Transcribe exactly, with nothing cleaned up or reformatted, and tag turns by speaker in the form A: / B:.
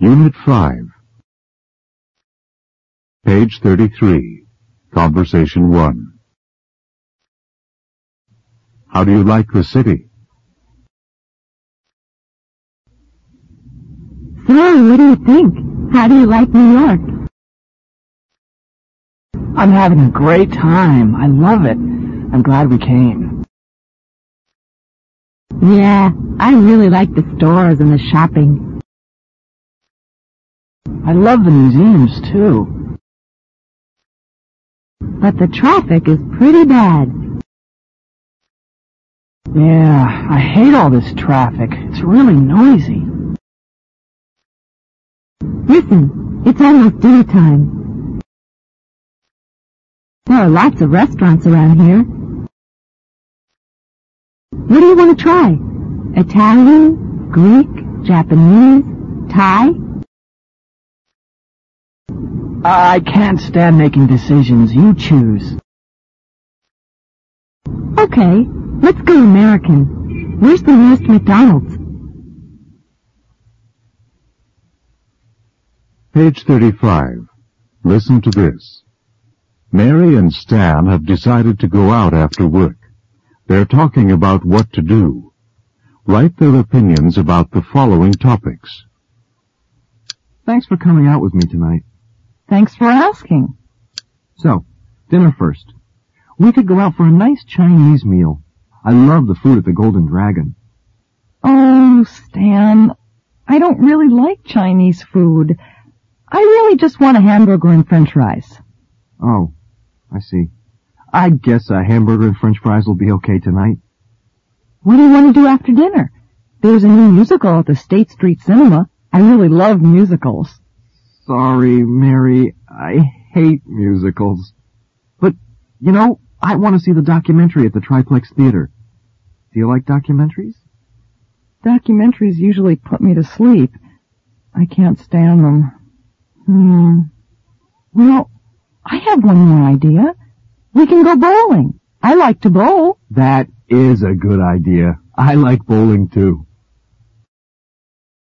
A: Unit five. Page thirty-three. Conversation one. How do you like the city?
B: So, what do you think? How do you like New York?
C: I'm having a great time. I love it. I'm glad we came.
B: Yeah, I really like the stores and the shopping.
C: I love the museums, too.
B: But the traffic is pretty bad.
C: Yeah, I hate all this traffic. It's really noisy.
B: Listen, it's almost dinner time. There are lots of restaurants around here. What do you want to try? Italian, Greek, Japanese, Thai?
C: I can't stand making decisions. You choose.
B: Okay, let's go American. Where's the nearest McDonald's?
A: Page thirty-five. Listen to this. Mary and Stan have decided to go out after work. They're talking about what to do. Write their opinions about the following topics.
D: Thanks for coming out with me tonight.
C: Thanks for asking.
D: So, dinner first. We could go out for a nice Chinese meal. I love the food at the Golden Dragon.
E: Oh, Stan, I don't really like Chinese food. I really just want a hamburger and french fries.
D: Oh, I see. I guess a hamburger and french fries will be okay tonight.
E: What do you want to do after dinner? There's a new musical at the State Street Cinema. I really love musicals.
D: Sorry, Mary, I hate musicals. But, you know, I want to see the documentary at the Triplex Theater. Do you like documentaries?
E: Documentaries usually put me to sleep. I can't stand them. Hmm. Well, I have one more idea. We can go bowling. I like to bowl.
D: That is a good idea. I like bowling too.